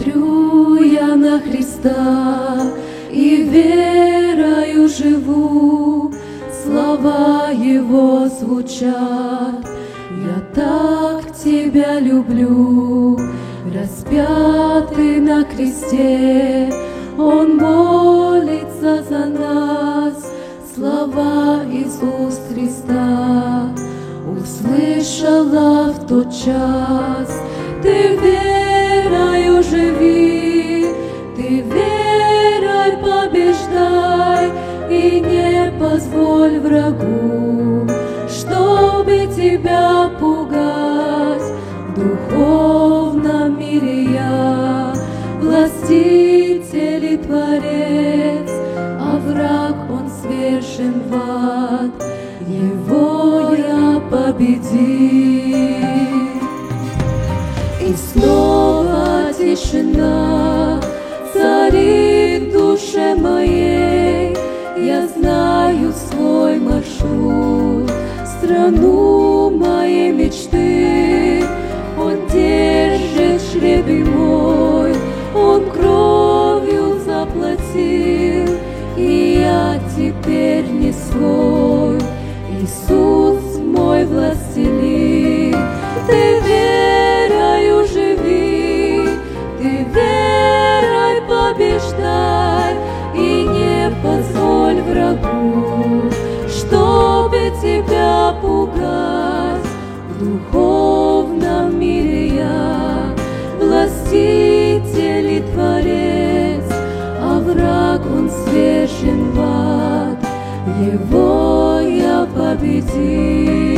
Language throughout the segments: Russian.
Смотрю я на Христа и верою живу, слова Его звучат. Я так Тебя люблю, распятый на кресте, Он молится за нас, слова из уст Христа. Услышала в тот час, Ты верою живи, Ты верой побеждай, и не позволь врагу, чтобы Тебя пугать. В духовном мире я властитель и творец, а враг он свержен в ад, его я победил. И снова тишина царит в душе моей. Я знаю свой маршрут, страну моей мечты. Он держит жребий мой, Он кровью заплатил, и я теперь не свой. Иисус мой властелин, Ты верою живи, Ты верой побеждай, и не позволь врагу, чтобы Тебя пугать. В духовном мире я властитель и творец, а враг он свержен в ад, его я победил.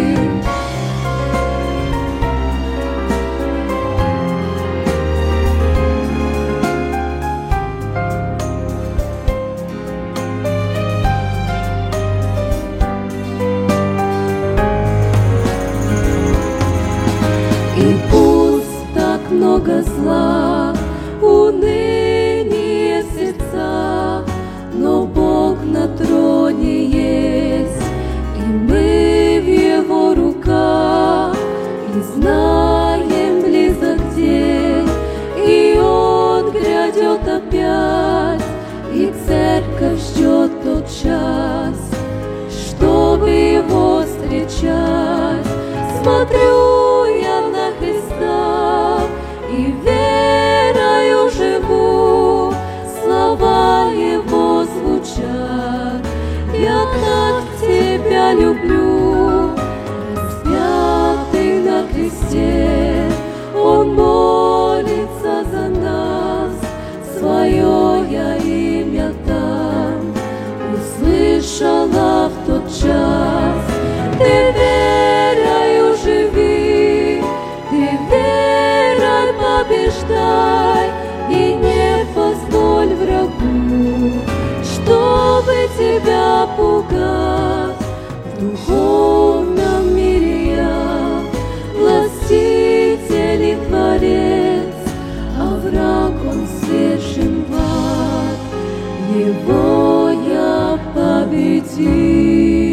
И пусть так много зла, уныние в сердцах, но Бог на троне есть, и мы в Его руках, и знаем близок день, и Он грядет опять, и церковь ждет тот час, чтобы Его встречать. Смотрю я на Христа и верою живу, слова Его звучат. Я так Тебя люблю, распятый на кресте, Он молится за нас, свое я имя там услышала в тот час. Ты верою живи, Ты верой побеждай, и не позволь врагу, чтобы Тебя пугать. В духовном мире я властитель и творец, а враг он свержен в ад, его я победил.